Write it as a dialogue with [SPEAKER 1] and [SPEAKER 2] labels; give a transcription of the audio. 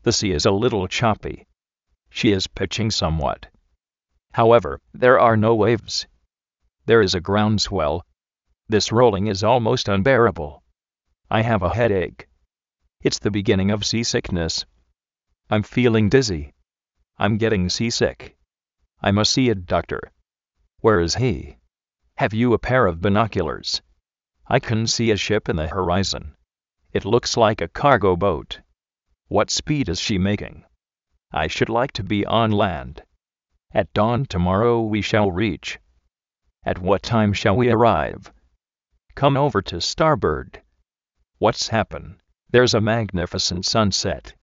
[SPEAKER 1] The sea is a little choppy. She is pitching somewhat. However, there are no waves. There is a groundswell. This rolling is almost unbearable. I have a headache. It's the beginning of seasickness. I'm feeling dizzy. I'm getting seasick. I must see a doctor. Where is he? Have you a pair of binoculars? I can see a ship in the horizon. It looks like a cargo boat. What speed is she making? I should like to be on land. At dawn tomorrow we shall reach. At what time shall we arrive? Come over to starboard. What's happened? There's a magnificent sunset.